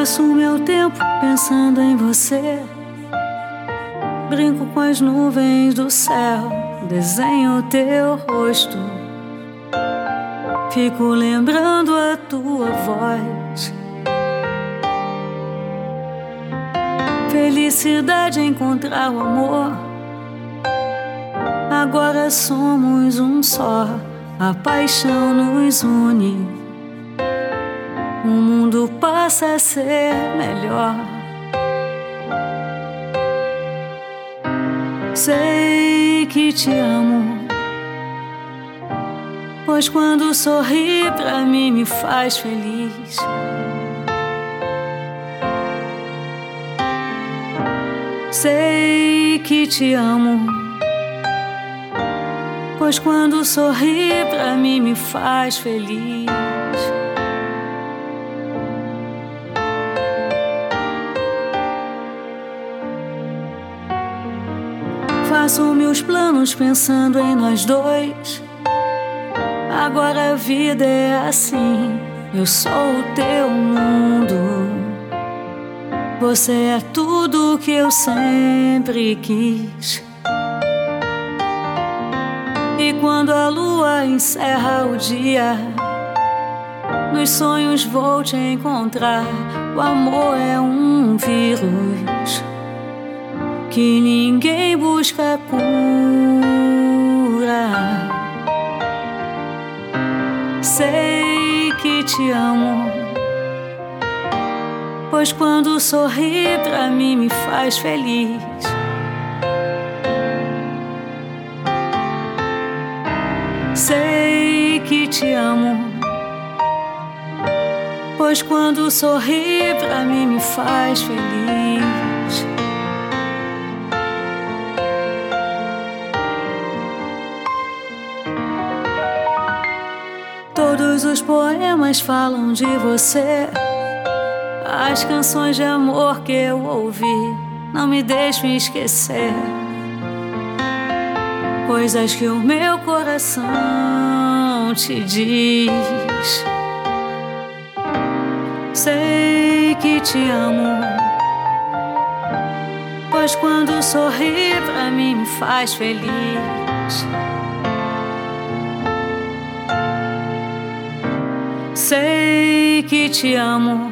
Passo o meu tempo pensando em você. Brinco com as nuvens do céu, desenho teu rosto. Fico lembrando a tua voz. Felicidade é encontrar o amor. Agora somos um só, a paixão nos une. O mundo passa a ser melhor. Sei que te amo, pois quando sorri pra mim me faz feliz. Sei que te amo, pois quando sorri pra mim me faz feliz. Faço meus planos pensando em nós dois. Agora a vida é assim, eu sou o teu mundo. Você é tudo que eu sempre quis. E quando a lua encerra o dia, nos sonhos vou te encontrar. O amor é um vírus que ninguém busca cura. Sei que te amo, pois quando sorri pra mim me faz feliz. Sei que te amo, pois quando sorri pra mim me faz feliz. Todos os poemas falam de você. As canções de amor que eu ouvi não me deixam esquecer. Coisas que o meu coração te diz. Sei que te amo, pois quando sorri pra mim me faz feliz. Sei que te amo,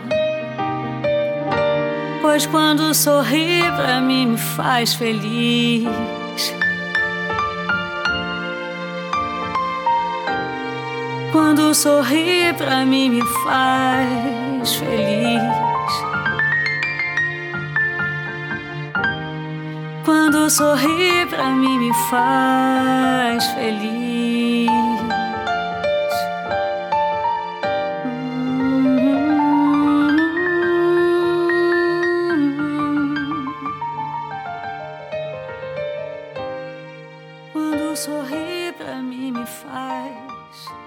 pois quando sorri pra mim me faz feliz. Quando sorri pra mim me faz feliz. Quando sorri pra mim me faz feliz. Quando sorri pra mim me faz